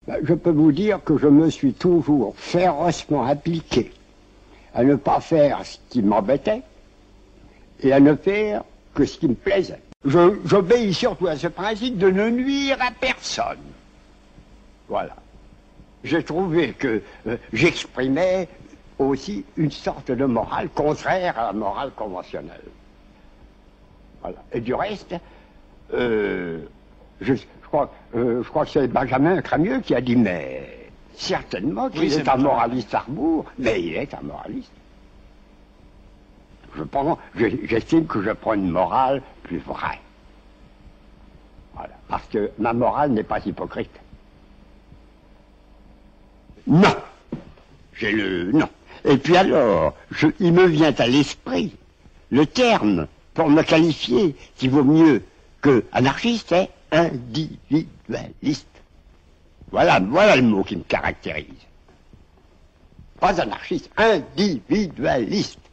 Je peux vous dire que je me suis toujours férocement appliqué à ne pas faire ce qui m'embêtait et à ne faire que ce qui me plaisait. J'obéis surtout à ce principe de ne nuire à personne. Voilà. J'ai trouvé que j'exprimais aussi une sorte de morale contraire à la morale conventionnelle. Voilà. Et du reste, je crois que c'est Benjamin Crémieux qui a dit, mais certainement qu'il est un moraliste Arbour, mais il est un moraliste. J'estime que je prends une morale plus vraie. Voilà. Parce que ma morale n'est pas hypocrite. Non. Non. Et puis alors, il me vient à l'esprit le terme pour me qualifier qui vaut mieux que anarchiste, c'est individualiste. Voilà le mot qui me caractérise. Pas anarchiste, individualiste.